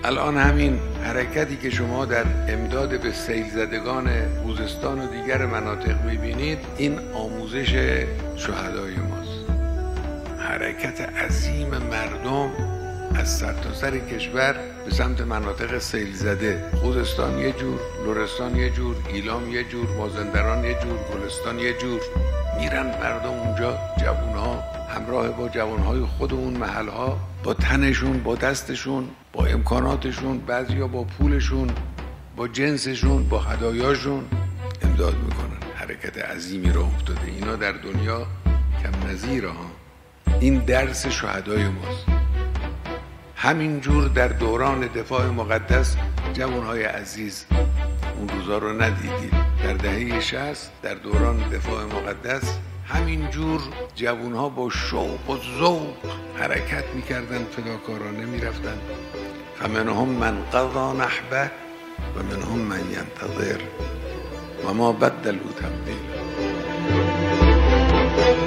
الان همین حرکتی که شما در امداد به سیل زدگان خوزستان و دیگر مناطق میبینید، این آموزش شهدای ماست. حرکت عظیم مردم از سرتاسر کشور به سمت مناطق سیل زده، خوزستان یه جور، لرستان یه جور، ایلام یه جور، مازندران یه جور، گلستان یه جور. میرن مردم اونجا، جوانها همراه با جوانهای خود اون محلها، با تنشون، با دستشون، با امکاناتشون، بعضیا با پولشون، با جنسشون، با هدایاشون امداد میکنن. حرکت عظیمی راه افتاده. اینا در دنیا کم نظیره ها. این درس شهدای ماست. همینجور در دوران دفاع مقدس جوانهای عزیز، اون روزا رو ندیدید، در دهه 60 در دوران دفاع مقدس همینجور جوانها با شوق و ذوق حرکت میکردن، فداکارانه میرفتن. فمنهم من قضی نحبه و منهم من ینتظر و ما بدلوا تبدیلا.